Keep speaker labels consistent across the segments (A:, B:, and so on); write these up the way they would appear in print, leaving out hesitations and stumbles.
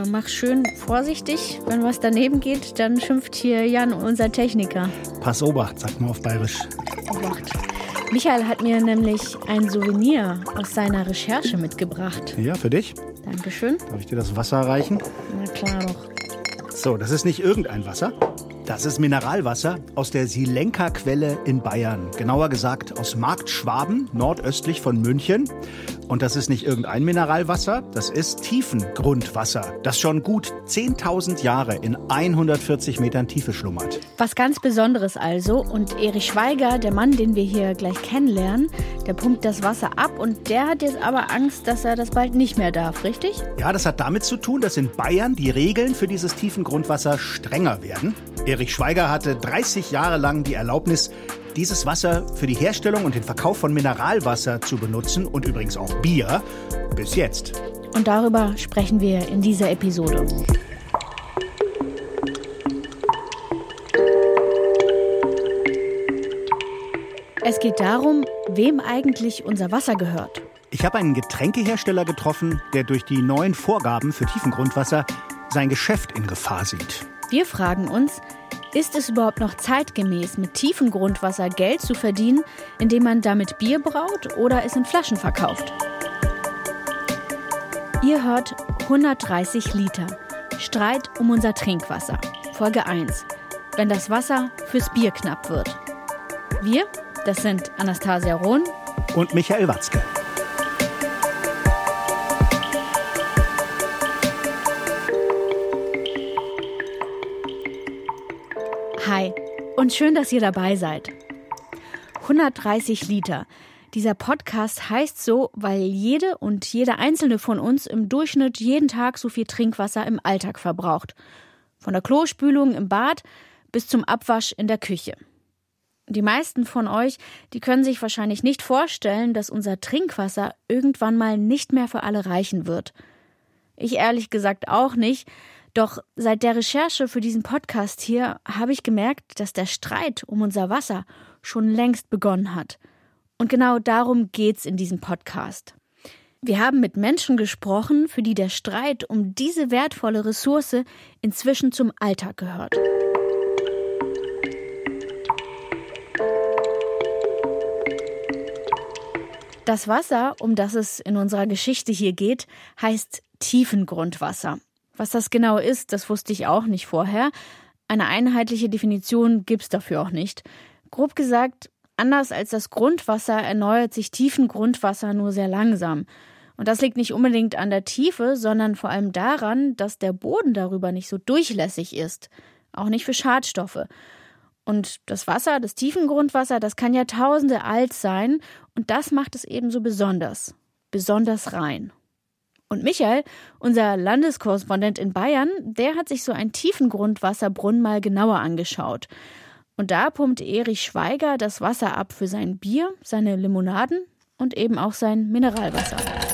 A: mach schön vorsichtig. Wenn was daneben geht, dann schimpft hier Jan, unser Techniker.
B: Pass Obacht, sagt man auf Bayerisch.
A: Obacht. Michael hat mir nämlich ein Souvenir aus seiner Recherche mitgebracht.
B: Ja, für dich.
A: Dankeschön.
B: Darf ich dir das Wasser reichen?
A: Na klar doch.
B: So, das ist nicht irgendein Wasser. Das ist Mineralwasser aus der Silenka-Quelle in Bayern. Genauer gesagt aus Marktschwaben, nordöstlich von München. Und das ist nicht irgendein Mineralwasser, das ist Tiefengrundwasser, das schon gut 10.000 Jahre in 140 Metern Tiefe schlummert.
A: Was ganz Besonderes also. Und Erich Schweiger, der Mann, den wir hier gleich kennenlernen, der pumpt das Wasser ab und der hat jetzt aber Angst, dass er das bald nicht mehr darf, richtig?
B: Ja, das hat damit zu tun, dass in Bayern die Regeln für dieses Tiefengrundwasser strenger werden. Erich Schweiger hatte 30 Jahre lang die Erlaubnis, dieses Wasser für die Herstellung und den Verkauf von Mineralwasser zu benutzen und übrigens auch Bier, bis jetzt.
A: Und darüber sprechen wir in dieser Episode. Es geht darum, wem eigentlich unser Wasser gehört.
B: Ich habe einen Getränkehersteller getroffen, der durch die neuen Vorgaben für Tiefengrundwasser sein Geschäft in Gefahr sieht.
A: Wir fragen uns, ist es überhaupt noch zeitgemäß, mit Tiefengrundwasser Geld zu verdienen, indem man damit Bier braut oder es in Flaschen verkauft? Ihr hört 130 Liter. Streit um unser Trinkwasser. Folge 1. Wenn das Wasser fürs Bier knapp wird. Wir, das sind Anastasia Rohn
B: und Michael Watzke.
A: Hi und schön, dass ihr dabei seid. 130 Liter. Dieser Podcast heißt so, weil jede und jeder einzelne von uns im Durchschnitt jeden Tag so viel Trinkwasser im Alltag verbraucht. Von der Klospülung im Bad bis zum Abwasch in der Küche. Die meisten von euch, die können sich wahrscheinlich nicht vorstellen, dass unser Trinkwasser irgendwann mal nicht mehr für alle reichen wird. Ich ehrlich gesagt auch nicht. Doch seit der Recherche für diesen Podcast hier habe ich gemerkt, dass der Streit um unser Wasser schon längst begonnen hat. Und genau darum geht's in diesem Podcast. Wir haben mit Menschen gesprochen, für die der Streit um diese wertvolle Ressource inzwischen zum Alltag gehört. Das Wasser, um das es in unserer Geschichte hier geht, heißt Tiefengrundwasser. Was das genau ist, das wusste ich auch nicht vorher. Eine einheitliche Definition gibt's dafür auch nicht. Grob gesagt, anders als das Grundwasser erneuert sich Tiefengrundwasser nur sehr langsam. Und das liegt nicht unbedingt an der Tiefe, sondern vor allem daran, dass der Boden darüber nicht so durchlässig ist. Auch nicht für Schadstoffe. Und das Wasser, das Tiefengrundwasser, das kann Jahrtausende alt sein. Und das macht es eben so besonders. Besonders rein. Und Michael, unser Landeskorrespondent in Bayern, der hat sich so einen Tiefengrundwasserbrunnen mal genauer angeschaut. Und da pumpt Erich Schweiger das Wasser ab für sein Bier, seine Limonaden und eben auch sein Mineralwasser.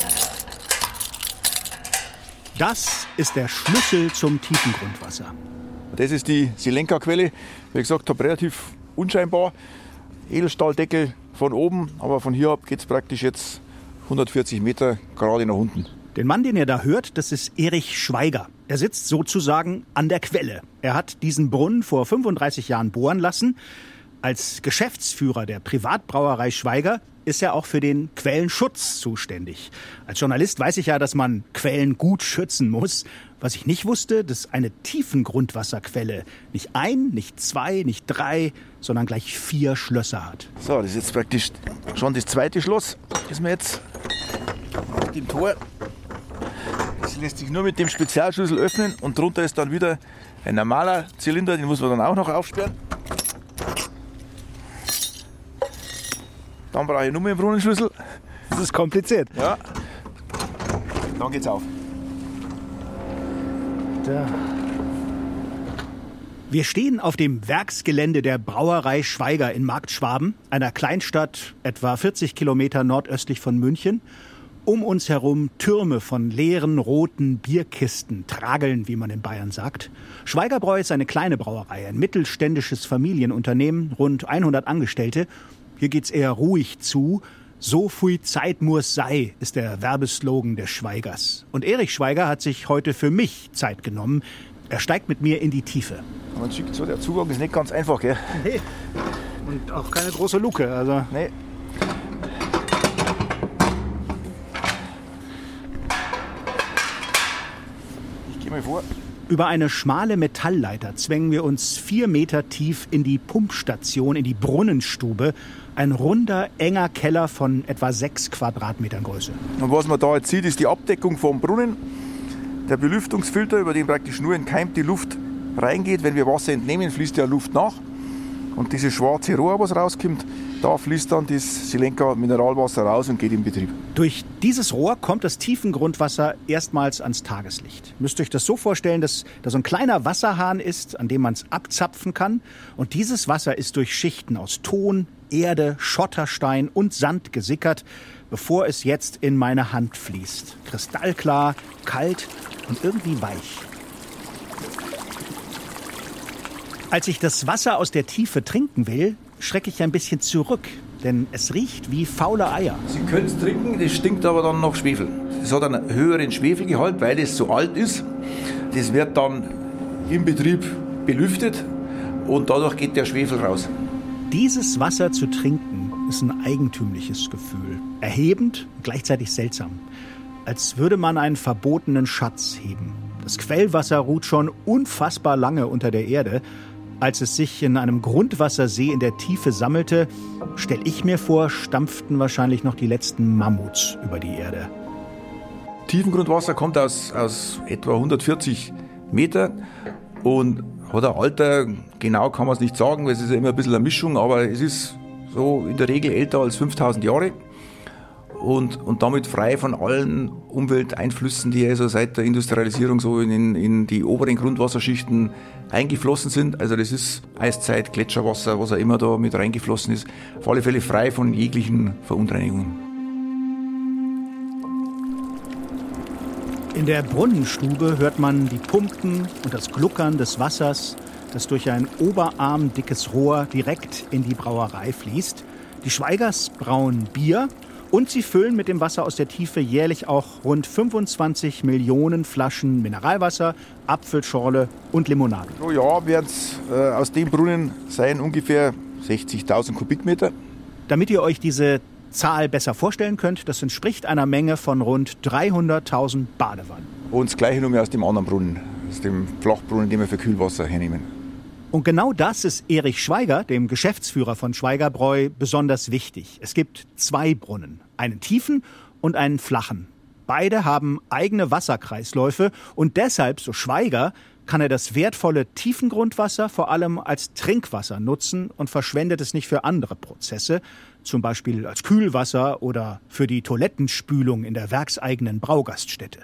B: Das ist der Schlüssel zum Tiefengrundwasser.
C: Das ist die Silenka-Quelle. Wie gesagt habe, relativ unscheinbar. Edelstahldeckel von oben, aber von hier ab geht es praktisch jetzt 140 Meter gerade nach unten.
B: Den Mann, den ihr da hört, das ist Erich Schweiger. Er sitzt sozusagen an der Quelle. Er hat diesen Brunnen vor 35 Jahren bohren lassen. Als Geschäftsführer der Privatbrauerei Schweiger ist er auch für den Quellenschutz zuständig. Als Journalist weiß ich ja, dass man Quellen gut schützen muss. Was ich nicht wusste, dass eine Tiefengrundwasserquelle nicht ein, nicht zwei, nicht drei, sondern gleich 4 Schlösser hat.
C: So, das ist jetzt praktisch schon das zweite Schloss, das wir jetzt mit dem Tor. Das lässt sich nur mit dem Spezialschlüssel öffnen und drunter ist dann wieder ein normaler Zylinder, den muss man dann auch noch aufsperren. Dann brauche ich nur mehr einen Brunnenschlüssel.
B: Das ist kompliziert.
C: Ja. Dann geht's auf.
B: Da. Wir stehen auf dem Werksgelände der Brauerei Schweiger in Marktschwaben, einer Kleinstadt etwa 40 Kilometer nordöstlich von München. Um uns herum Türme von leeren, roten Bierkisten, Trageln, wie man in Bayern sagt. Schweigerbräu ist eine kleine Brauerei, ein mittelständisches Familienunternehmen, rund 100 Angestellte. Hier geht's eher ruhig zu. So viel Zeit muss sei, ist der Werbeslogan des Schweigers. Und Erich Schweiger hat sich heute für mich Zeit genommen. Er steigt mit mir in die Tiefe.
C: Man sieht so, der Zugang ist nicht ganz einfach, gell?
B: Nee. Und auch keine große Luke, also.
C: Nee. Ich gehe mal vor.
B: Über eine schmale Metallleiter zwängen wir uns 4 Meter tief in die Pumpstation, in die Brunnenstube. Ein runder, enger Keller von etwa 6 Quadratmetern Größe.
C: Und was man da jetzt sieht, ist die Abdeckung vom Brunnen. Der Belüftungsfilter, über den praktisch nur entkeimt die Luft reingeht. Wenn wir Wasser entnehmen, fließt ja Luft nach. Und dieses schwarze Rohr, was rauskommt, da fließt dann das Silenka Mineralwasser raus und geht in Betrieb.
B: Durch dieses Rohr kommt das Tiefengrundwasser erstmals ans Tageslicht. Müsst ihr euch das so vorstellen, dass da so ein kleiner Wasserhahn ist, an dem man es abzapfen kann. Und dieses Wasser ist durch Schichten aus Ton, Erde, Schotterstein und Sand gesickert, bevor es jetzt in meine Hand fließt. Kristallklar, kalt und irgendwie weich. Als ich das Wasser aus der Tiefe trinken will, schrecke ich ein bisschen zurück, denn es riecht wie faule Eier.
C: Sie können es trinken, das stinkt aber dann nach Schwefel. Es hat einen höheren Schwefelgehalt, weil es so alt ist. Das wird dann im Betrieb belüftet und dadurch geht der Schwefel raus.
B: Dieses Wasser zu trinken ist ein eigentümliches Gefühl. Erhebend und gleichzeitig seltsam. Als würde man einen verbotenen Schatz heben. Das Quellwasser ruht schon unfassbar lange unter der Erde. Als es sich in einem Grundwassersee in der Tiefe sammelte, stelle ich mir vor, stampften wahrscheinlich noch die letzten Mammuts über die Erde.
C: Tiefengrundwasser kommt aus etwa 140 Meter und hat ein Alter, genau kann man es nicht sagen, weil es ist ja immer ein bisschen eine Mischung, aber es ist so in der Regel älter als 5000 Jahre und damit frei von allen Umwelteinflüssen, die also seit der Industrialisierung so in die oberen Grundwasserschichten eingeflossen sind. Also das ist Eiszeit, Gletscherwasser, was auch immer da mit reingeflossen ist, auf alle Fälle frei von jeglichen Verunreinigungen.
B: In der Brunnenstube hört man die Pumpen und das Gluckern des Wassers, das durch ein oberarmdickes Rohr direkt in die Brauerei fließt. Die Schweigers brauen Bier und sie füllen mit dem Wasser aus der Tiefe jährlich auch rund 25 Millionen Flaschen Mineralwasser, Apfelschorle und Limonade.
C: Pro Jahr werden es aus dem Brunnen sein ungefähr 60.000 Kubikmeter.
B: Damit ihr euch diese Zahl besser vorstellen könnt, das entspricht einer Menge von rund 300.000 Badewannen.
C: Und das Gleiche nur aus dem anderen Brunnen, aus dem Flachbrunnen, den wir für Kühlwasser hernehmen.
B: Und genau das ist Erich Schweiger, dem Geschäftsführer von Schweigerbräu, besonders wichtig. Es gibt 2 Brunnen, einen tiefen und einen flachen. Beide haben eigene Wasserkreisläufe und deshalb, so Schweiger, kann er das wertvolle Tiefengrundwasser vor allem als Trinkwasser nutzen und verschwendet es nicht für andere Prozesse, zum Beispiel als Kühlwasser oder für die Toilettenspülung in der werkseigenen Braugaststätte.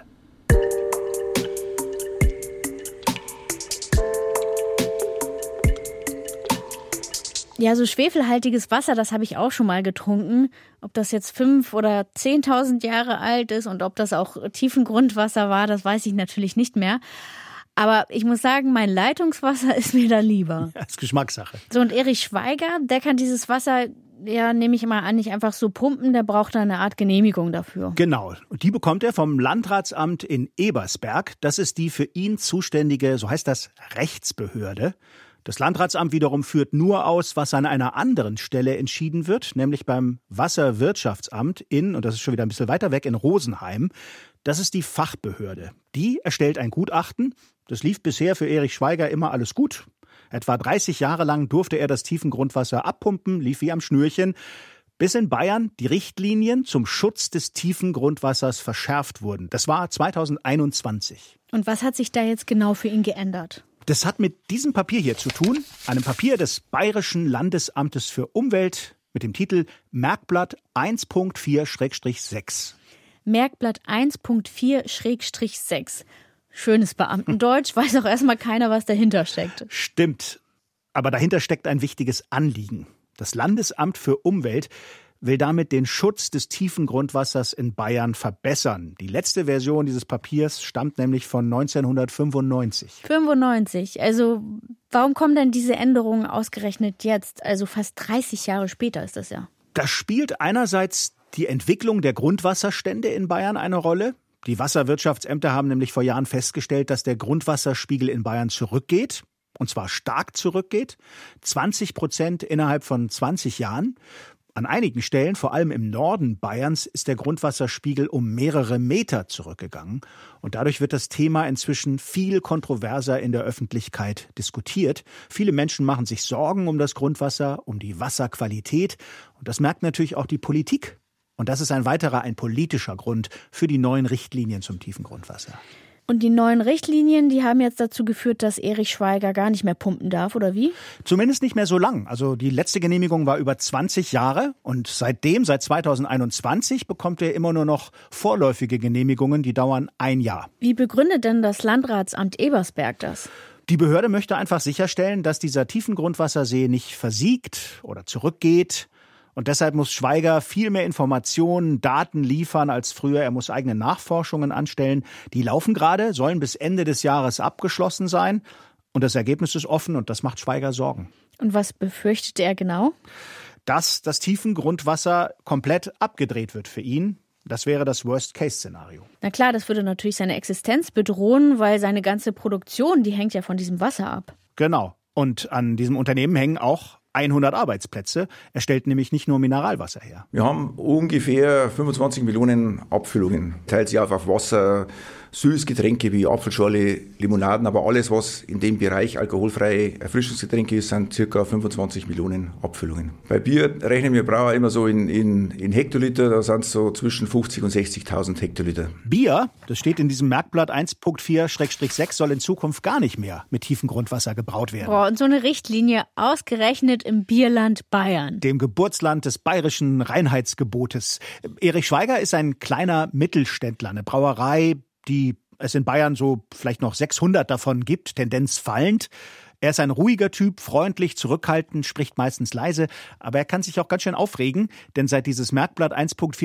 A: Ja, so schwefelhaltiges Wasser, das habe ich auch schon mal getrunken. Ob das jetzt 5.000 oder 10.000 Jahre alt ist und ob das auch Tiefengrundwasser war, das weiß ich natürlich nicht mehr. Aber ich muss sagen, mein Leitungswasser ist mir da lieber.
B: Das ist Geschmackssache.
A: So, und Erich Schweiger, der kann dieses Wasser, ja, nehme ich mal an, nicht einfach so pumpen, der braucht da eine Art Genehmigung dafür.
B: Genau. Und die bekommt er vom Landratsamt in Ebersberg. Das ist die für ihn zuständige, so heißt das, Rechtsbehörde. Das Landratsamt wiederum führt nur aus, was an einer anderen Stelle entschieden wird, nämlich beim Wasserwirtschaftsamt und das ist schon wieder ein bisschen weiter weg, in Rosenheim. Das ist die Fachbehörde. Die erstellt ein Gutachten. Das lief bisher für Erich Schweiger immer alles gut. Etwa 30 Jahre lang durfte er das Tiefengrundwasser abpumpen, lief wie am Schnürchen, bis in Bayern die Richtlinien zum Schutz des Tiefengrundwassers verschärft wurden. Das war 2021.
A: Und was hat sich da jetzt genau für ihn geändert?
B: Das hat mit diesem Papier hier zu tun, einem Papier des Bayerischen Landesamtes für Umwelt mit dem Titel Merkblatt 1.4/6.
A: Merkblatt 1.4/6. Schönes Beamtendeutsch, weiß auch erstmal keiner, was dahinter steckt.
B: Stimmt, aber dahinter steckt ein wichtiges Anliegen. Das Landesamt für Umwelt will damit den Schutz des tiefen Grundwassers in Bayern verbessern. Die letzte Version dieses Papiers stammt nämlich von 1995.
A: 95, also warum kommen denn diese Änderungen ausgerechnet jetzt? Also fast 30 Jahre später ist das ja.
B: Da spielt einerseits die Entwicklung der Grundwasserstände in Bayern eine Rolle? Die Wasserwirtschaftsämter haben nämlich vor Jahren festgestellt, dass der Grundwasserspiegel in Bayern zurückgeht. Und zwar stark zurückgeht. 20% innerhalb von 20 Jahren. An einigen Stellen, vor allem im Norden Bayerns, ist der Grundwasserspiegel um mehrere Meter zurückgegangen. Und dadurch wird das Thema inzwischen viel kontroverser in der Öffentlichkeit diskutiert. Viele Menschen machen sich Sorgen um das Grundwasser, um die Wasserqualität. Und das merkt natürlich auch die Politik. Und das ist ein politischer Grund für die neuen Richtlinien zum tiefen Grundwasser.
A: Und die neuen Richtlinien, die haben jetzt dazu geführt, dass Erich Schwaiger gar nicht mehr pumpen darf, oder wie?
B: Zumindest nicht mehr so lang. Also die letzte Genehmigung war über 20 Jahre und seit 2021, bekommt er immer nur noch vorläufige Genehmigungen, die dauern 1 Jahr.
A: Wie begründet denn das Landratsamt Ebersberg das?
B: Die Behörde möchte einfach sicherstellen, dass dieser Tiefengrundwassersee nicht versiegt oder zurückgeht. Und deshalb muss Schwaiger viel mehr Informationen, Daten liefern als früher. Er muss eigene Nachforschungen anstellen. Die laufen gerade, sollen bis Ende des Jahres abgeschlossen sein. Und das Ergebnis ist offen und das macht Schwaiger Sorgen.
A: Und was befürchtet er genau?
B: Dass das Tiefengrundwasser komplett abgedreht wird für ihn. Das wäre das Worst-Case-Szenario.
A: Na klar, das würde natürlich seine Existenz bedrohen, weil seine ganze Produktion, die hängt ja von diesem Wasser ab.
B: Genau. Und an diesem Unternehmen hängen auch 100 Arbeitsplätze. Er stellt nämlich nicht nur Mineralwasser her.
C: Wir haben ungefähr 25 Millionen Abfüllungen. Teilt sich auf Wasser, Süßgetränke wie Apfelschorle, Limonaden, aber alles, was in dem Bereich alkoholfreie Erfrischungsgetränke ist, sind ca. 25 Millionen Abfüllungen. Bei Bier rechnen wir Brauer immer so in Hektoliter, da sind es so zwischen 50.000 und 60.000 Hektoliter.
B: Bier, das steht in diesem Merkblatt 1.4/6, soll in Zukunft gar nicht mehr mit tiefem Grundwasser gebraut werden.
A: Boah, und so eine Richtlinie ausgerechnet im Bierland Bayern.
B: Dem Geburtsland des bayerischen Reinheitsgebotes. Erich Schwaiger ist ein kleiner Mittelständler, eine Brauerei, die es in Bayern so vielleicht noch 600 davon gibt, Tendenz fallend. Er ist ein ruhiger Typ, freundlich, zurückhaltend, spricht meistens leise, aber er kann sich auch ganz schön aufregen, denn seit dieses Merkblatt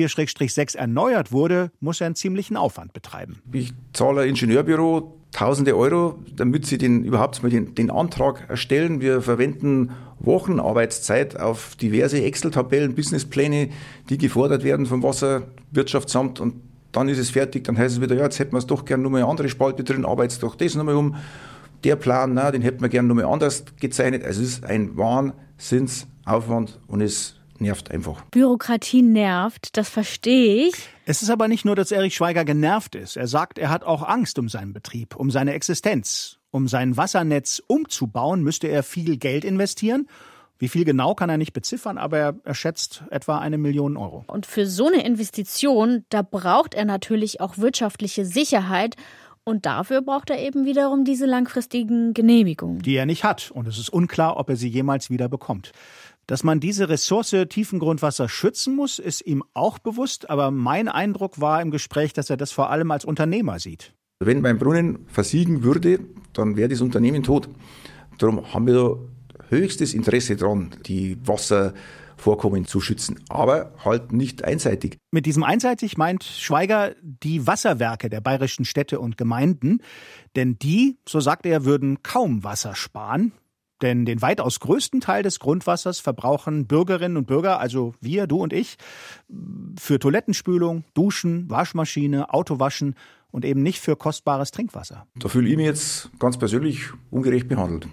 B: 1.4/6 erneuert wurde, muss er einen ziemlichen Aufwand betreiben.
C: Ich zahle ein Ingenieurbüro tausende Euro, damit sie überhaupt mal den Antrag erstellen. Wir verwenden Wochenarbeitszeit auf diverse Excel-Tabellen, Businesspläne, die gefordert werden vom Wasserwirtschaftsamt, und dann ist es fertig, dann heißt es wieder, ja, jetzt hätten wir es doch gerne nur mal eine andere Spalte drin, arbeitet doch das nochmal um. Der Plan, den hätten wir gerne nochmal anders gezeichnet. Also es ist ein Wahnsinnsaufwand und es nervt einfach.
A: Bürokratie nervt, das verstehe ich.
B: Es ist aber nicht nur, dass Erich Schwaiger genervt ist. Er sagt, er hat auch Angst um seinen Betrieb, um seine Existenz. Um sein Wassernetz umzubauen, müsste er viel Geld investieren. Wie viel genau kann er nicht beziffern, aber er schätzt etwa 1 Million Euro.
A: Und für so eine Investition, da braucht er natürlich auch wirtschaftliche Sicherheit. Und dafür braucht er eben wiederum diese langfristigen Genehmigungen.
B: Die er nicht hat. Und es ist unklar, ob er sie jemals wieder bekommt. Dass man diese Ressource Tiefengrundwasser schützen muss, ist ihm auch bewusst. Aber mein Eindruck war im Gespräch, dass er das vor allem als Unternehmer sieht.
C: Wenn mein Brunnen versiegen würde, dann wäre das Unternehmen tot. Darum haben wir da höchstes Interesse daran, die Wasservorkommen zu schützen, aber halt nicht einseitig.
B: Mit diesem einseitig meint Schwaiger die Wasserwerke der bayerischen Städte und Gemeinden. Denn die, so sagt er, würden kaum Wasser sparen. Denn den weitaus größten Teil des Grundwassers verbrauchen Bürgerinnen und Bürger, also wir, du und ich, für Toilettenspülung, Duschen, Waschmaschine, Autowaschen und eben nicht für kostbares Trinkwasser.
C: Da fühle ich mich jetzt ganz persönlich ungerecht behandelt.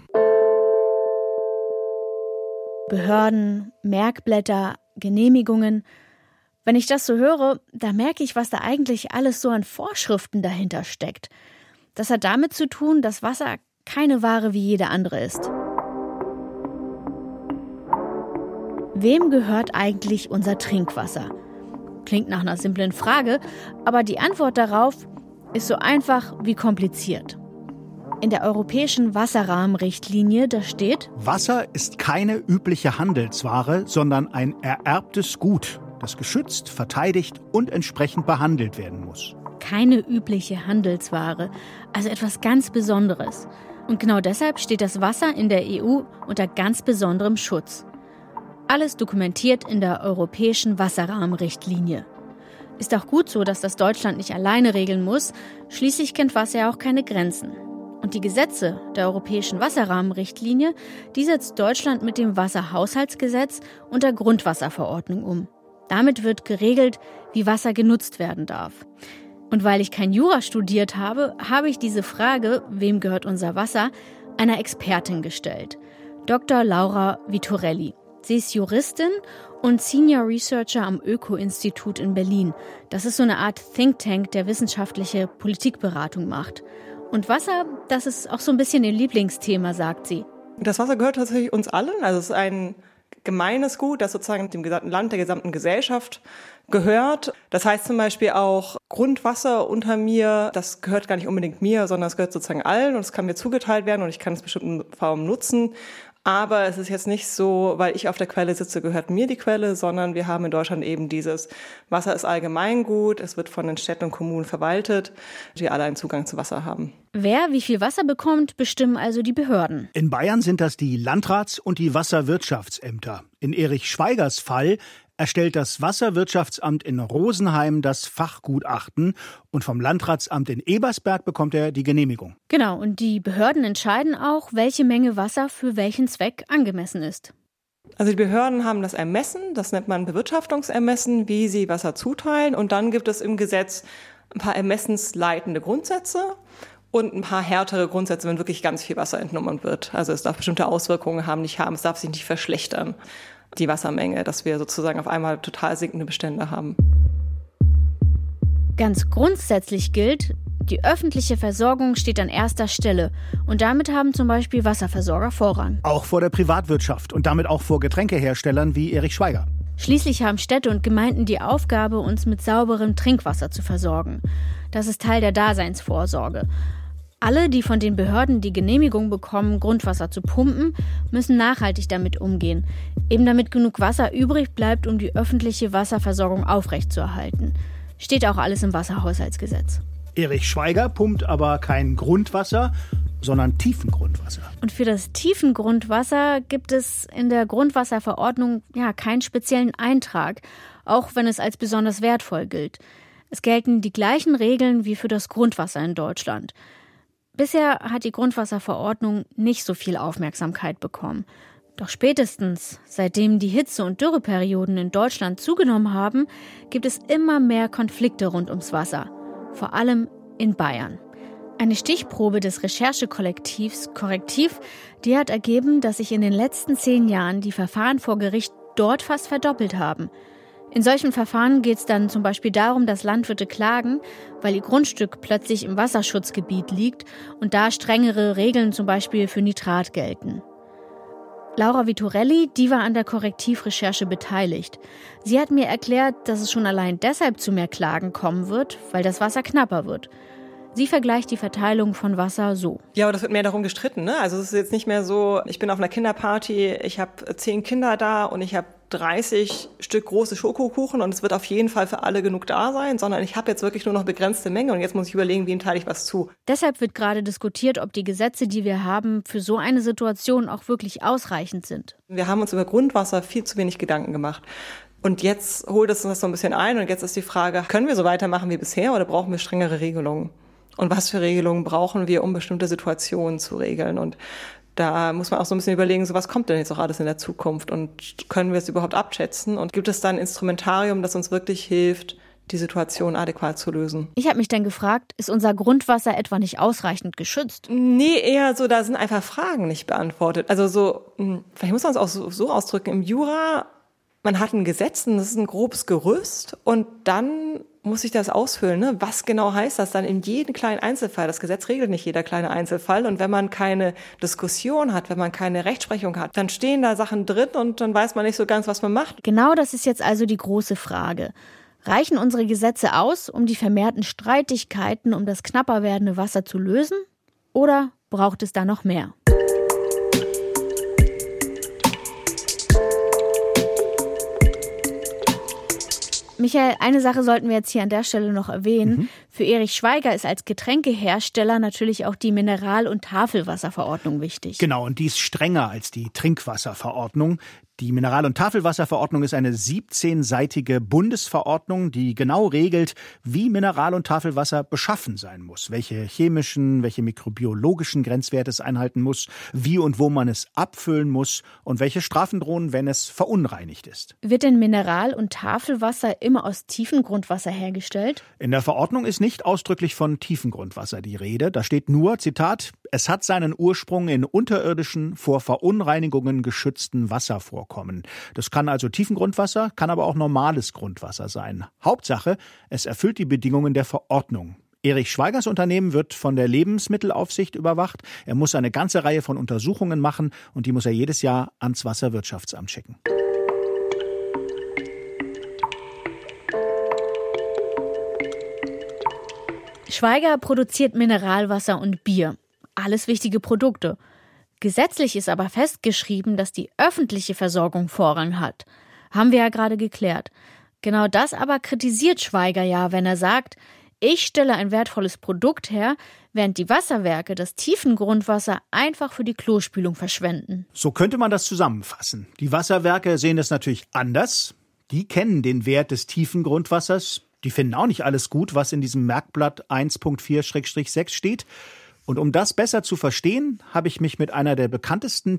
A: Behörden, Merkblätter, Genehmigungen. Wenn ich das so höre, da merke ich, was da eigentlich alles so an Vorschriften dahinter steckt. Das hat damit zu tun, dass Wasser keine Ware wie jede andere ist. Wem gehört eigentlich unser Trinkwasser? Klingt nach einer simplen Frage, aber die Antwort darauf ist so einfach wie kompliziert. In der europäischen Wasserrahmenrichtlinie, da steht:
B: Wasser ist keine übliche Handelsware, sondern ein ererbtes Gut, das geschützt, verteidigt und entsprechend behandelt werden muss.
A: Keine übliche Handelsware, also etwas ganz Besonderes. Und genau deshalb steht das Wasser in der EU unter ganz besonderem Schutz. Alles dokumentiert in der europäischen Wasserrahmenrichtlinie. Ist auch gut so, dass das Deutschland nicht alleine regeln muss. Schließlich kennt Wasser ja auch keine Grenzen. Und die Gesetze der europäischen Wasserrahmenrichtlinie, die setzt Deutschland mit dem Wasserhaushaltsgesetz und der Grundwasserverordnung um. Damit wird geregelt, wie Wasser genutzt werden darf. Und weil ich kein Jura studiert habe, habe ich diese Frage, wem gehört unser Wasser, einer Expertin gestellt. Dr. Laura Vitorelli. Sie ist Juristin und Senior Researcher am Öko-Institut in Berlin. Das ist so eine Art Think Tank, der wissenschaftliche Politikberatung macht. Und Wasser, das ist auch so ein bisschen ihr Lieblingsthema, sagt sie.
D: Das Wasser gehört tatsächlich uns allen. Also es ist ein gemeines Gut, das sozusagen dem gesamten Land, der gesamten Gesellschaft gehört. Das heißt zum Beispiel auch Grundwasser unter mir, das gehört gar nicht unbedingt mir, sondern es gehört sozusagen allen und es kann mir zugeteilt werden und ich kann es bestimmten Formen nutzen. Aber es ist jetzt nicht so, weil ich auf der Quelle sitze, gehört mir die Quelle, sondern wir haben in Deutschland eben dieses Wasser ist Allgemeingut, es wird von den Städten und Kommunen verwaltet, die alle einen Zugang zu Wasser haben.
A: Wer wie viel Wasser bekommt, bestimmen also die Behörden.
B: In Bayern sind das die Landrats- und die Wasserwirtschaftsämter. In Erich Schweigers Fall erstellt das Wasserwirtschaftsamt in Rosenheim das Fachgutachten und vom Landratsamt in Ebersberg bekommt er die Genehmigung.
A: Genau, und die Behörden entscheiden auch, welche Menge Wasser für welchen Zweck angemessen ist.
D: Also die Behörden haben das Ermessen, das nennt man Bewirtschaftungsermessen, wie sie Wasser zuteilen. Und dann gibt es im Gesetz ein paar ermessensleitende Grundsätze und ein paar härtere Grundsätze, wenn wirklich ganz viel Wasser entnommen wird. Also es darf bestimmte Auswirkungen haben, es darf sich nicht verschlechtern, die Wassermenge, dass wir sozusagen auf einmal total sinkende Bestände haben.
A: Ganz grundsätzlich gilt, die öffentliche Versorgung steht an erster Stelle und damit haben zum Beispiel Wasserversorger Vorrang.
B: Auch vor der Privatwirtschaft und damit auch vor Getränkeherstellern wie Erich Schweiger.
A: Schließlich haben Städte und Gemeinden die Aufgabe, uns mit sauberem Trinkwasser zu versorgen. Das ist Teil der Daseinsvorsorge. Alle, die von den Behörden die Genehmigung bekommen, Grundwasser zu pumpen, müssen nachhaltig damit umgehen. Eben damit genug Wasser übrig bleibt, um die öffentliche Wasserversorgung aufrechtzuerhalten. Steht auch alles im Wasserhaushaltsgesetz.
B: Erich Schweiger pumpt aber kein Grundwasser, sondern Tiefengrundwasser.
A: Und für das Tiefengrundwasser gibt es in der Grundwasserverordnung keinen speziellen Eintrag, auch wenn es als besonders wertvoll gilt. Es gelten die gleichen Regeln wie für das Grundwasser in Deutschland. Bisher hat die Grundwasserverordnung nicht so viel Aufmerksamkeit bekommen. Doch spätestens, seitdem die Hitze- und Dürreperioden in Deutschland zugenommen haben, gibt es immer mehr Konflikte rund ums Wasser. Vor allem in Bayern. Eine Stichprobe des Recherchekollektivs Korrektiv, die hat ergeben, dass sich in den letzten 10 Jahren die Verfahren vor Gericht dort fast verdoppelt haben. In solchen Verfahren geht es dann zum Beispiel darum, dass Landwirte klagen, weil ihr Grundstück plötzlich im Wasserschutzgebiet liegt und da strengere Regeln zum Beispiel für Nitrat gelten. Laura Vitorelli, die war an der Korrektivrecherche beteiligt. Sie hat mir erklärt, dass es schon allein deshalb zu mehr Klagen kommen wird, weil das Wasser knapper wird. Sie vergleicht die Verteilung von Wasser so.
D: Ja, aber das wird mehr darum gestritten, ne? Also es ist jetzt nicht mehr so, ich bin auf einer Kinderparty, ich habe 10 Kinder da und ich habe 30 Stück große Schokokuchen und es wird auf jeden Fall für alle genug da sein, sondern ich habe jetzt wirklich nur noch begrenzte Menge und jetzt muss ich überlegen, wem teile ich was zu.
A: Deshalb wird gerade diskutiert, ob die Gesetze, die wir haben, für so eine Situation auch wirklich ausreichend sind.
D: Wir haben uns über Grundwasser viel zu wenig Gedanken gemacht. Und jetzt holt es uns so ein bisschen ein und jetzt ist die Frage, können wir so weitermachen wie bisher oder brauchen wir strengere Regelungen? Und was für Regelungen brauchen wir, um bestimmte Situationen zu regeln? Und da muss man auch so ein bisschen überlegen, so was kommt denn jetzt auch alles in der Zukunft? Und können wir es überhaupt abschätzen? Und gibt es da ein Instrumentarium, das uns wirklich hilft, die Situation adäquat zu lösen?
A: Ich habe mich dann gefragt, ist unser Grundwasser etwa nicht ausreichend geschützt?
D: Nee, eher so, da sind einfach Fragen nicht beantwortet. Also so, vielleicht muss man es auch so ausdrücken, im Jura, man hat ein Gesetz und das ist ein grobes Gerüst und dann muss ich das ausfüllen, ne? Was genau heißt das dann in jedem kleinen Einzelfall? Das Gesetz regelt nicht jeder kleine Einzelfall und wenn man keine Diskussion hat, wenn man keine Rechtsprechung hat, dann stehen da Sachen drin und dann weiß man nicht so ganz, was man macht.
A: Genau das ist jetzt also die große Frage. Reichen unsere Gesetze aus, um die vermehrten Streitigkeiten um das knapper werdende Wasser zu lösen? Oder braucht es da noch mehr? Michael, eine Sache sollten wir jetzt hier an der Stelle noch erwähnen. Für Erich Schwaiger ist als Getränkehersteller natürlich auch die Mineral- und Tafelwasserverordnung wichtig.
B: Genau, und die ist strenger als die Trinkwasserverordnung. Die Mineral- und Tafelwasserverordnung ist eine 17-seitige Bundesverordnung, die genau regelt, wie Mineral- und Tafelwasser beschaffen sein muss, welche chemischen, welche mikrobiologischen Grenzwerte es einhalten muss, wie und wo man es abfüllen muss und welche Strafen drohen, wenn es verunreinigt ist.
A: Wird denn Mineral- und Tafelwasser immer aus Tiefengrundwasser hergestellt?
B: In der Verordnung ist nicht ausdrücklich von Tiefengrundwasser die Rede. Da steht nur, Zitat, es hat seinen Ursprung in unterirdischen, vor Verunreinigungen geschützten Wasservorkommen. Das kann also Tiefengrundwasser, kann aber auch normales Grundwasser sein. Hauptsache, es erfüllt die Bedingungen der Verordnung. Erich Schwaigers Unternehmen wird von der Lebensmittelaufsicht überwacht. Er muss eine ganze Reihe von Untersuchungen machen und die muss er jedes Jahr ans Wasserwirtschaftsamt schicken.
A: Schwaiger produziert Mineralwasser und Bier. Alles wichtige Produkte. Gesetzlich ist aber festgeschrieben, dass die öffentliche Versorgung Vorrang hat. Haben wir ja gerade geklärt. Genau das aber kritisiert Schwaiger ja, wenn er sagt, ich stelle ein wertvolles Produkt her, während die Wasserwerke das Tiefengrundwasser einfach für die Klospülung verschwenden.
B: So könnte man das zusammenfassen. Die Wasserwerke sehen das natürlich anders. Die kennen den Wert des Tiefengrundwassers. Die finden auch nicht alles gut, was in diesem Merkblatt 1.4/6 steht. Und um das besser zu verstehen, habe ich mich mit einer der bekanntesten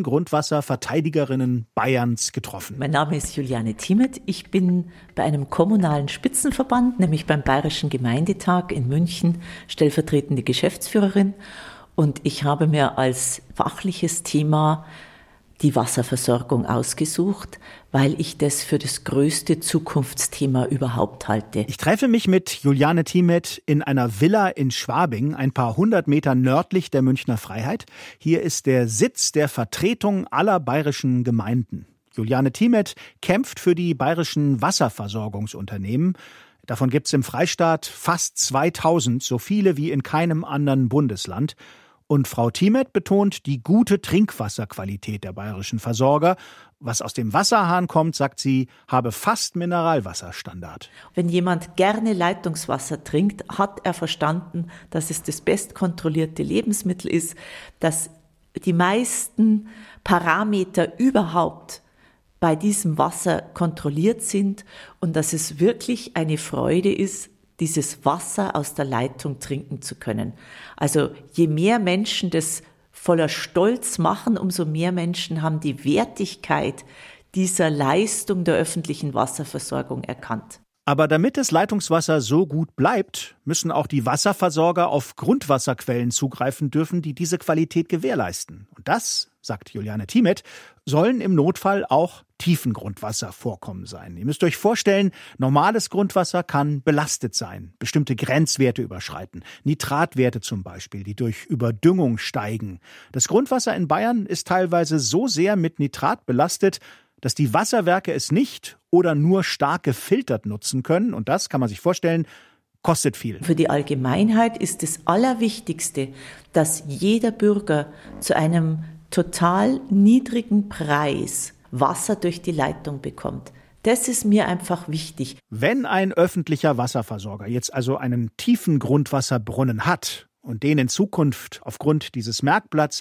B: Tiefengrundwasserverteidigerinnen Bayerns getroffen.
E: Mein Name ist Juliane Thiemet. Ich bin bei einem kommunalen Spitzenverband, nämlich beim Bayerischen Gemeindetag in München, stellvertretende Geschäftsführerin. Und ich habe mir als fachliches Thema die Wasserversorgung ausgesucht, weil ich das für das größte Zukunftsthema überhaupt halte.
B: Ich treffe mich mit Juliane Thiemet in einer Villa in Schwabing, ein paar 100 Meter nördlich der Münchner Freiheit. Hier ist der Sitz der Vertretung aller bayerischen Gemeinden. Juliane Thiemet kämpft für die bayerischen Wasserversorgungsunternehmen. Davon gibt es im Freistaat fast 2000, so viele wie in keinem anderen Bundesland. Und Frau Thiemet betont die gute Trinkwasserqualität der bayerischen Versorger. Was aus dem Wasserhahn kommt, sagt sie, habe fast Mineralwasserstandard.
E: Wenn jemand gerne Leitungswasser trinkt, hat er verstanden, dass es das bestkontrollierte Lebensmittel ist, dass die meisten Parameter überhaupt bei diesem Wasser kontrolliert sind und dass es wirklich eine Freude ist, dieses Wasser aus der Leitung trinken zu können. Also je mehr Menschen das voller Stolz machen, umso mehr Menschen haben die Wertigkeit dieser Leistung der öffentlichen Wasserversorgung erkannt.
B: Aber damit das Leitungswasser so gut bleibt, müssen auch die Wasserversorger auf Grundwasserquellen zugreifen dürfen, die diese Qualität gewährleisten. Und das, sagt Juliane Thiemet, sollen im Notfall auch Tiefengrundwasservorkommen sein. Ihr müsst euch vorstellen, normales Grundwasser kann belastet sein, bestimmte Grenzwerte überschreiten, Nitratwerte zum Beispiel, die durch Überdüngung steigen. Das Grundwasser in Bayern ist teilweise so sehr mit Nitrat belastet, dass die Wasserwerke es nicht oder nur stark gefiltert nutzen können. Und das, kann man sich vorstellen, kostet viel.
E: Für die Allgemeinheit ist das Allerwichtigste, dass jeder Bürger zu einem total niedrigen Preis Wasser durch die Leitung bekommt. Das ist mir einfach wichtig.
B: Wenn ein öffentlicher Wasserversorger jetzt also einen tiefen Grundwasserbrunnen hat und den in Zukunft aufgrund dieses Merkblatts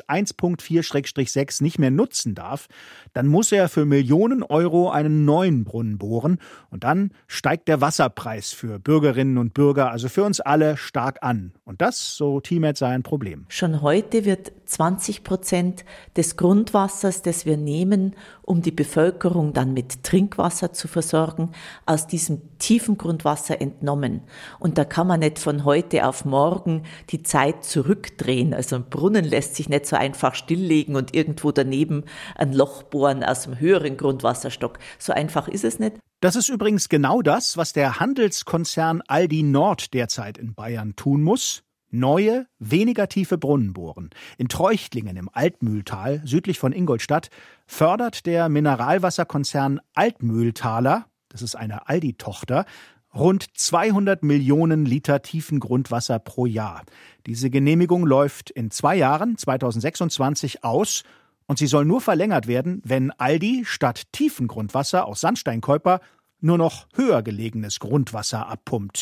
B: 1.4/6 nicht mehr nutzen darf, dann muss er für Millionen Euro einen neuen Brunnen bohren und dann steigt der Wasserpreis für Bürgerinnen und Bürger, also für uns alle, stark an. Und das, so Thiemet, sei ein Problem.
E: Schon heute wird 20% des Grundwassers, das wir nehmen, um die Bevölkerung dann mit Trinkwasser zu versorgen, aus diesem tiefen Grundwasser entnommen. Und da kann man nicht von heute auf morgen die Zeit zurückdrehen. Also ein Brunnen lässt sich nicht so einfach stilllegen und irgendwo daneben ein Loch bohren aus dem höheren Grundwasserstock. So einfach ist es nicht.
B: Das ist übrigens genau das, was der Handelskonzern Aldi Nord derzeit in Bayern tun muss. Neue, weniger tiefe Brunnen bohren. In Treuchtlingen im Altmühltal, südlich von Ingolstadt, fördert der Mineralwasserkonzern Altmühltaler, das ist eine Aldi-Tochter, rund 200 Millionen Liter tiefen Grundwasser pro Jahr. Diese Genehmigung läuft in 2 Jahren, 2026, aus. Und sie soll nur verlängert werden, wenn Aldi statt tiefen Grundwasser aus Sandsteinkäuper nur noch höher gelegenes Grundwasser abpumpt.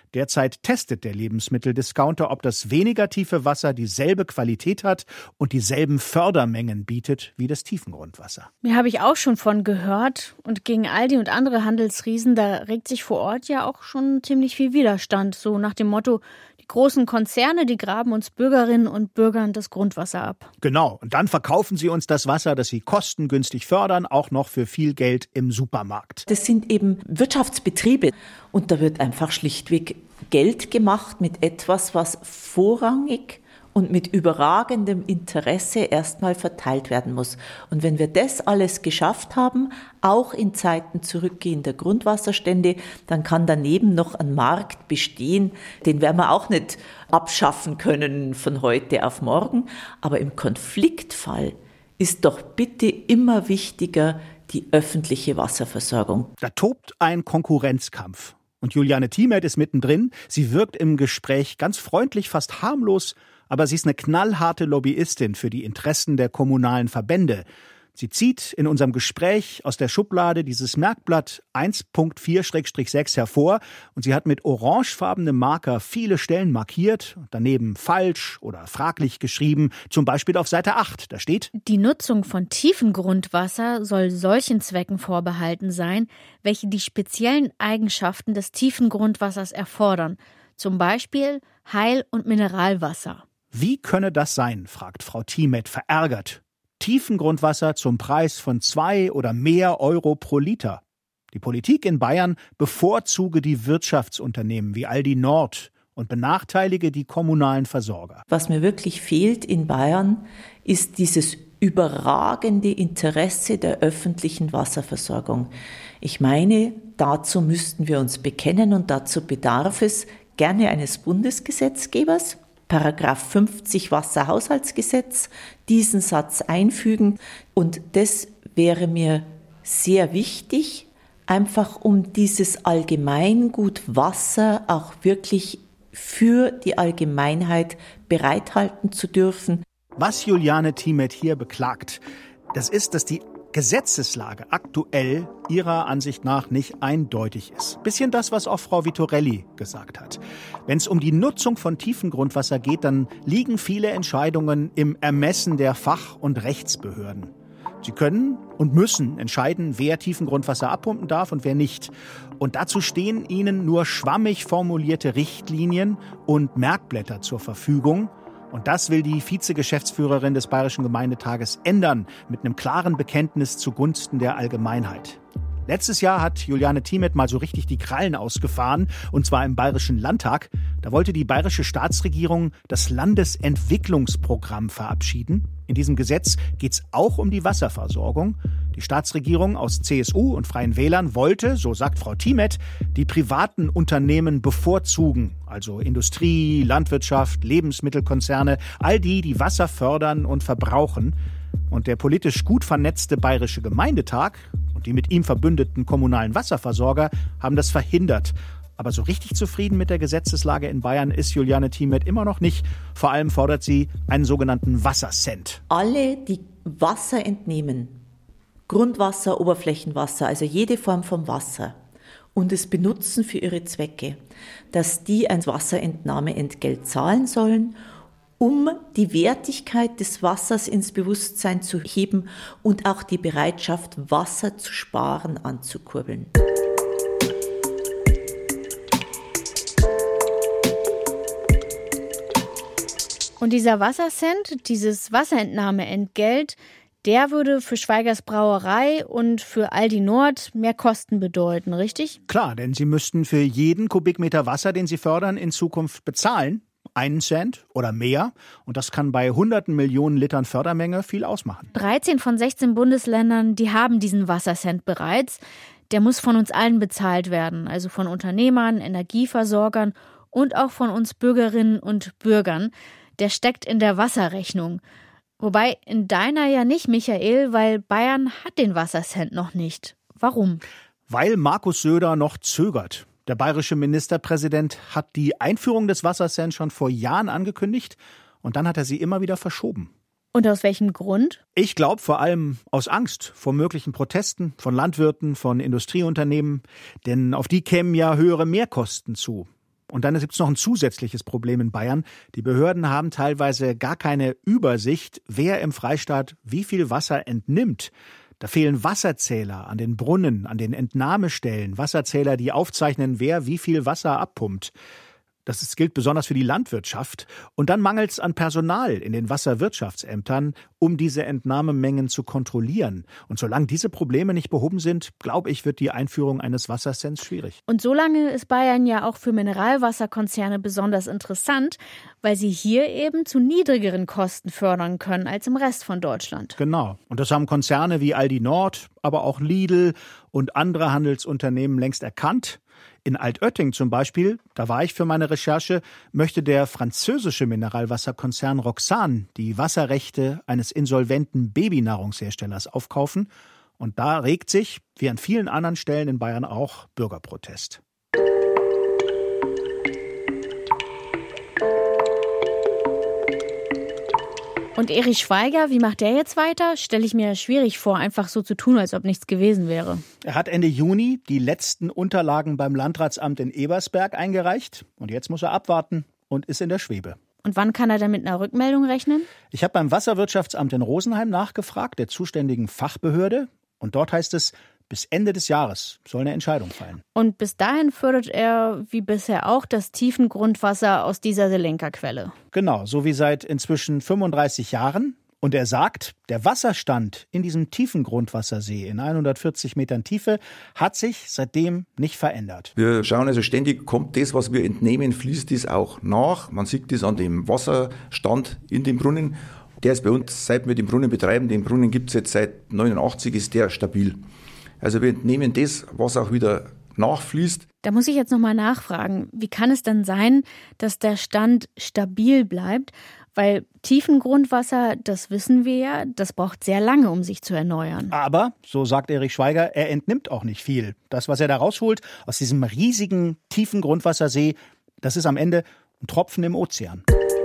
B: Derzeit testet der Lebensmitteldiscounter, ob das weniger tiefe Wasser dieselbe Qualität hat und dieselben Fördermengen bietet wie das Tiefengrundwasser.
A: Mir habe ich auch schon von gehört. Und gegen Aldi und andere Handelsriesen, da regt sich vor Ort ja auch schon ziemlich viel Widerstand. So nach dem Motto, die großen Konzerne, die graben uns Bürgerinnen und Bürgern das Grundwasser ab.
B: Genau, und dann verkaufen sie uns das Wasser, das sie kostengünstig fördern, auch noch für viel Geld im Supermarkt.
E: Das sind eben Wirtschaftsbetriebe und da wird einfach schlichtweg Geld gemacht mit etwas, was vorrangig und mit überragendem Interesse erstmal verteilt werden muss. Und wenn wir das alles geschafft haben, auch in Zeiten zurückgehender Grundwasserstände, dann kann daneben noch ein Markt bestehen, den werden wir auch nicht abschaffen können von heute auf morgen. Aber im Konfliktfall ist doch bitte immer wichtiger die öffentliche Wasserversorgung.
B: Da tobt ein Konkurrenzkampf. Und Juliane Thiemert ist mittendrin. Sie wirkt im Gespräch ganz freundlich, fast harmlos, aber sie ist eine knallharte Lobbyistin für die Interessen der kommunalen Verbände. Sie zieht in unserem Gespräch aus der Schublade dieses Merkblatt 1.4/6 hervor und sie hat mit orangefarbenem Marker viele Stellen markiert, daneben falsch oder fraglich geschrieben, zum Beispiel auf Seite 8, da steht:
A: Die Nutzung von tiefem Grundwasser soll solchen Zwecken vorbehalten sein, welche die speziellen Eigenschaften des tiefen Grundwassers erfordern, zum Beispiel Heil- und Mineralwasser.
B: Wie könne das sein, fragt Frau Thiemert verärgert. Tiefengrundwasser zum Preis von 2 oder mehr Euro pro Liter. Die Politik in Bayern bevorzuge die Wirtschaftsunternehmen wie Aldi Nord und benachteilige die kommunalen Versorger.
E: Was mir wirklich fehlt in Bayern, ist dieses überragende Interesse der öffentlichen Wasserversorgung. Ich meine, dazu müssten wir uns bekennen und dazu bedarf es gerne eines Bundesgesetzgebers, Paragraph 50 Wasserhaushaltsgesetz, diesen Satz einfügen. Und das wäre mir sehr wichtig, einfach um dieses Allgemeingut Wasser auch wirklich für die Allgemeinheit bereithalten zu dürfen.
B: Was Juliane Thiemert hier beklagt, das ist, dass die Gesetzeslage aktuell ihrer Ansicht nach nicht eindeutig ist. Bisschen das, was auch Frau Vitorelli gesagt hat. Wenn es um die Nutzung von Tiefengrundwasser geht, dann liegen viele Entscheidungen im Ermessen der Fach- und Rechtsbehörden. Sie können und müssen entscheiden, wer Tiefengrundwasser abpumpen darf und wer nicht. Und dazu stehen ihnen nur schwammig formulierte Richtlinien und Merkblätter zur Verfügung. Und das will die Vizegeschäftsführerin des Bayerischen Gemeindetages ändern, mit einem klaren Bekenntnis zugunsten der Allgemeinheit. Letztes Jahr hat Juliane Thiemert mal so richtig die Krallen ausgefahren, und zwar im Bayerischen Landtag. Da wollte die bayerische Staatsregierung das Landesentwicklungsprogramm verabschieden. In diesem Gesetz geht es auch um die Wasserversorgung. Die Staatsregierung aus CSU und Freien Wählern wollte, so sagt Frau Thiemert, die privaten Unternehmen bevorzugen, also Industrie, Landwirtschaft, Lebensmittelkonzerne, all die, die Wasser fördern und verbrauchen. Und der politisch gut vernetzte Bayerische Gemeindetag und die mit ihm verbündeten kommunalen Wasserversorger haben das verhindert. Aber so richtig zufrieden mit der Gesetzeslage in Bayern ist Juliane Thiemert immer noch nicht. Vor allem fordert sie einen sogenannten Wassercent.
E: Alle, die Wasser entnehmen, Grundwasser, Oberflächenwasser, also jede Form von Wasser, und es benutzen für ihre Zwecke, dass die ein Wasserentnahmeentgelt zahlen sollen, um die Wertigkeit des Wassers ins Bewusstsein zu heben und auch die Bereitschaft, Wasser zu sparen, anzukurbeln.
A: Und dieser Wassercent, dieses Wasserentnahmeentgelt, der würde für Schweigers Brauerei und für Aldi Nord mehr Kosten bedeuten, richtig?
B: Klar, denn sie müssten für jeden Kubikmeter Wasser, den sie fördern, in Zukunft bezahlen. 1 Cent oder mehr. Und das kann bei hunderten Millionen Litern Fördermenge viel ausmachen.
A: 13 von 16 Bundesländern, die haben diesen Wassercent bereits. Der muss von uns allen bezahlt werden, also von Unternehmern, Energieversorgern und auch von uns Bürgerinnen und Bürgern. Der steckt in der Wasserrechnung. Wobei in deiner ja nicht, Michael, weil Bayern hat den Wassercent noch nicht. Warum?
B: Weil Markus Söder noch zögert. Der bayerische Ministerpräsident hat die Einführung des Wassercent schon vor Jahren angekündigt und dann hat er sie immer wieder verschoben.
A: Und aus welchem Grund?
B: Ich glaube vor allem aus Angst vor möglichen Protesten von Landwirten, von Industrieunternehmen, denn auf die kämen ja höhere Mehrkosten zu. Und dann gibt es noch ein zusätzliches Problem in Bayern. Die Behörden haben teilweise gar keine Übersicht, wer im Freistaat wie viel Wasser entnimmt. Da fehlen Wasserzähler an den Brunnen, an den Entnahmestellen, Wasserzähler, die aufzeichnen, wer wie viel Wasser abpumpt. Das gilt besonders für die Landwirtschaft. Und dann mangelt es an Personal in den Wasserwirtschaftsämtern, um diese Entnahmemengen zu kontrollieren. Und solange diese Probleme nicht behoben sind, glaube ich, wird die Einführung eines Wassercents schwierig.
A: Und solange ist Bayern ja auch für Mineralwasserkonzerne besonders interessant, weil sie hier eben zu niedrigeren Kosten fördern können als im Rest von Deutschland.
B: Genau. Und das haben Konzerne wie Aldi Nord, aber auch Lidl und andere Handelsunternehmen längst erkannt. In Altötting zum Beispiel, da war ich für meine Recherche, möchte der französische Mineralwasserkonzern Roxane die Wasserrechte eines insolventen Babynahrungsherstellers aufkaufen. Und da regt sich, wie an vielen anderen Stellen in Bayern auch, Bürgerprotest.
A: Und Erich Schweiger, wie macht der jetzt weiter? Stelle ich mir schwierig vor, einfach so zu tun, als ob nichts gewesen wäre.
B: Er hat Ende Juni die letzten Unterlagen beim Landratsamt in Ebersberg eingereicht. Und jetzt muss er abwarten und ist in der Schwebe.
A: Und wann kann er dann mit einer Rückmeldung rechnen?
B: Ich habe beim Wasserwirtschaftsamt in Rosenheim nachgefragt, der zuständigen Fachbehörde. Und dort heißt es, bis Ende des Jahres soll eine Entscheidung fallen.
A: Und bis dahin fördert er, wie bisher auch, das Tiefengrundwasser aus dieser Selenka-Quelle.
B: Genau, so wie seit inzwischen 35 Jahren. Und er sagt, der Wasserstand in diesem tiefen Grundwassersee in 140 Metern Tiefe hat sich seitdem nicht verändert.
C: Wir schauen also ständig, kommt das, was wir entnehmen, fließt das auch nach. Man sieht das an dem Wasserstand in dem Brunnen. Der ist bei uns, seit wir den Brunnen betreiben, den Brunnen gibt es jetzt seit 89, ist der stabil. Also wir entnehmen das, was auch wieder nachfließt.
A: Da muss ich jetzt nochmal nachfragen, wie kann es denn sein, dass der Stand stabil bleibt? Weil Tiefengrundwasser, das wissen wir ja, das braucht sehr lange, um sich zu erneuern.
B: Aber, so sagt Erich Schweiger, er entnimmt auch nicht viel. Das, was er da rausholt aus diesem riesigen, tiefen Grundwassersee, das ist am Ende ein Tropfen im Ozean.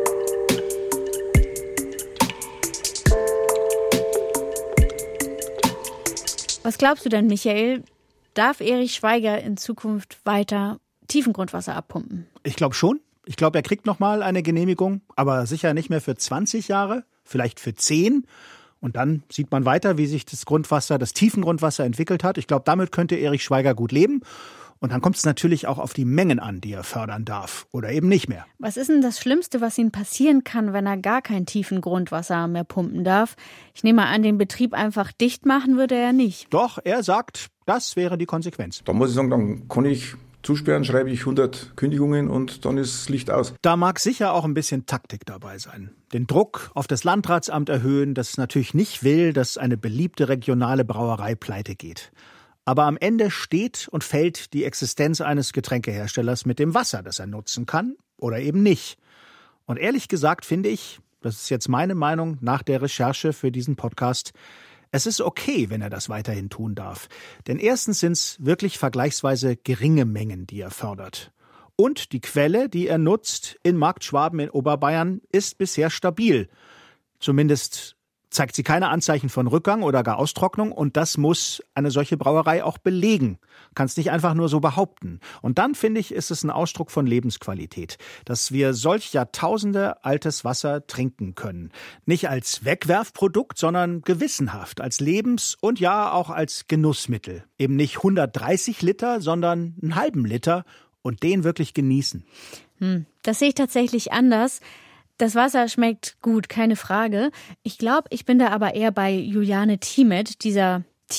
A: Was glaubst du denn, Michael? Darf Erich Schweiger in Zukunft weiter Tiefengrundwasser abpumpen? Ich
B: glaube schon. Ich glaube, er kriegt noch mal eine Genehmigung, aber sicher nicht mehr für 20 Jahre, vielleicht für 10. Und dann sieht man weiter, wie sich das Grundwasser, das Tiefengrundwasser entwickelt hat. Ich glaube, damit könnte Erich Schweiger gut leben. Und dann kommt es natürlich auch auf die Mengen an, die er fördern darf oder eben nicht mehr.
A: Was ist denn das Schlimmste, was ihm passieren kann, wenn er gar kein tiefen Grundwasser mehr pumpen darf? Ich nehme an, den Betrieb einfach dicht machen würde er nicht.
B: Doch, er sagt, das wäre die Konsequenz.
C: Da muss ich sagen, dann kann ich zusperren, schreibe ich 100 Kündigungen und dann ist das Licht aus.
B: Da mag sicher auch ein bisschen Taktik dabei sein. Den Druck auf das Landratsamt erhöhen, das natürlich nicht will, dass eine beliebte regionale Brauerei pleite geht. Aber am Ende steht und fällt die Existenz eines Getränkeherstellers mit dem Wasser, das er nutzen kann oder eben nicht. Und ehrlich gesagt finde ich, das ist jetzt meine Meinung nach der Recherche für diesen Podcast, es ist okay, wenn er das weiterhin tun darf. Denn erstens sind es wirklich vergleichsweise geringe Mengen, die er fördert. Und die Quelle, die er nutzt in Marktschwaben in Oberbayern, ist bisher stabil. Zumindest zeigt sie keine Anzeichen von Rückgang oder gar Austrocknung, und das muss eine solche Brauerei auch belegen. Kann es nicht einfach nur so behaupten. Und dann, finde ich, ist es ein Ausdruck von Lebensqualität, dass wir solch Jahrtausende altes Wasser trinken können. Nicht als Wegwerfprodukt, sondern gewissenhaft, als Lebens- und ja auch als Genussmittel. Eben nicht 130 Liter, sondern einen halben Liter und den wirklich genießen.
A: Das sehe ich tatsächlich anders. Das Wasser schmeckt gut, keine Frage. Ich glaube, ich bin da aber eher bei Juliane Thimet, dieser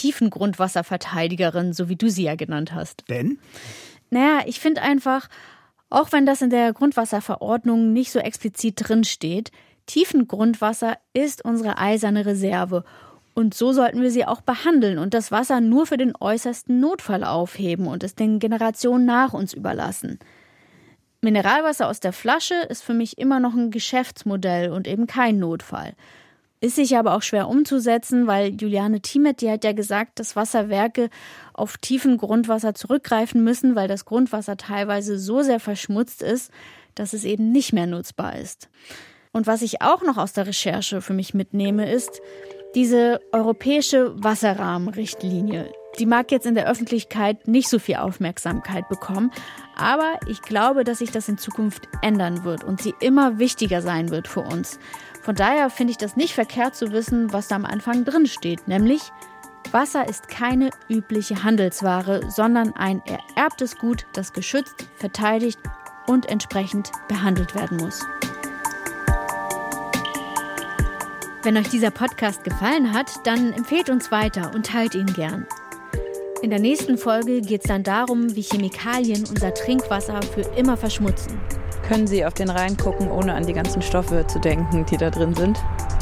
A: Tiefengrundwasserverteidigerin, so wie du sie ja genannt hast.
B: Denn?
A: Naja, ich finde einfach, auch wenn das in der Grundwasserverordnung nicht so explizit drinsteht, Tiefengrundwasser ist unsere eiserne Reserve. Und so sollten wir sie auch behandeln und das Wasser nur für den äußersten Notfall aufheben und es den Generationen nach uns überlassen. Mineralwasser aus der Flasche ist für mich immer noch ein Geschäftsmodell und eben kein Notfall. Ist sich aber auch schwer umzusetzen, weil Juliane Thimet, die hat ja gesagt, dass Wasserwerke auf tiefen Grundwasser zurückgreifen müssen, weil das Grundwasser teilweise so sehr verschmutzt ist, dass es eben nicht mehr nutzbar ist. Und was ich auch noch aus der Recherche für mich mitnehme, ist diese europäische Wasserrahmenrichtlinie. Die mag jetzt in der Öffentlichkeit nicht so viel Aufmerksamkeit bekommen, aber ich glaube, dass sich das in Zukunft ändern wird und sie immer wichtiger sein wird für uns. Von daher finde ich das nicht verkehrt zu wissen, was da am Anfang drin steht, nämlich Wasser ist keine übliche Handelsware, sondern ein ererbtes Gut, das geschützt, verteidigt und entsprechend behandelt werden muss. Wenn euch dieser Podcast gefallen hat, dann empfehlt uns weiter und teilt ihn gern. In der nächsten Folge geht es dann darum, wie Chemikalien unser Trinkwasser für immer verschmutzen.
F: Können Sie auf den Rhein gucken, ohne an die ganzen Stoffe zu denken, die da drin sind?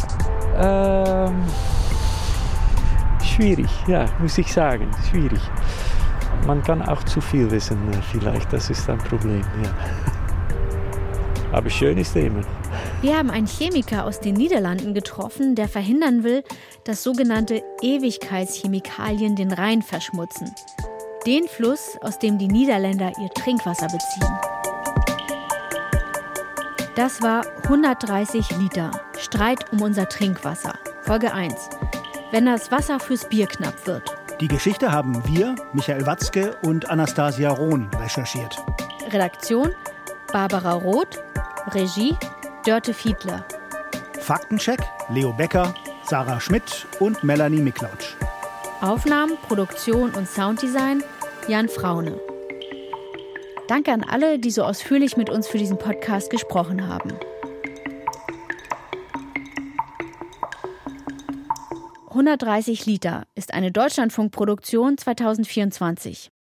G: Schwierig, ja, muss ich sagen, schwierig. Man kann auch zu viel wissen vielleicht, das ist ein Problem, ja. Aber schön ist immer.
A: Wir haben einen Chemiker aus den Niederlanden getroffen, der verhindern will, dass sogenannte Ewigkeitschemikalien den Rhein verschmutzen. Den Fluss, aus dem die Niederländer ihr Trinkwasser beziehen. Das war 130 Liter. Streit um unser Trinkwasser. Folge 1. Wenn das Wasser fürs Bier knapp wird.
B: Die Geschichte haben wir, Michael Watzke und Anastasia Rohn, recherchiert.
A: Redaktion Barbara Roth. Regie Dörte Fiedler.
B: Faktencheck Leo Becker, Sarah Schmidt und Melanie Miklautsch.
A: Aufnahmen, Produktion und Sounddesign Jan Fraune. Danke an alle, die so ausführlich mit uns für diesen Podcast gesprochen haben. 130 Liter ist eine Deutschlandfunkproduktion 2024.